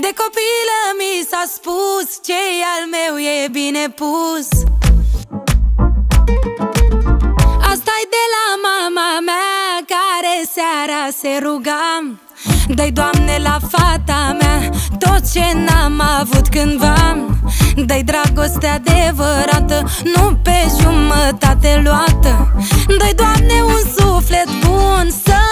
De copilă mi s-a spus, ce-i al meu e bine pus. Asta-i de la mama mea, care seara se ruga: dă-i, Doamne, la fata mea tot ce n-am avut cândva. Dă-i dragoste adevărată, nu pe jumătate luată. Dă-i, Doamne, un suflet bun să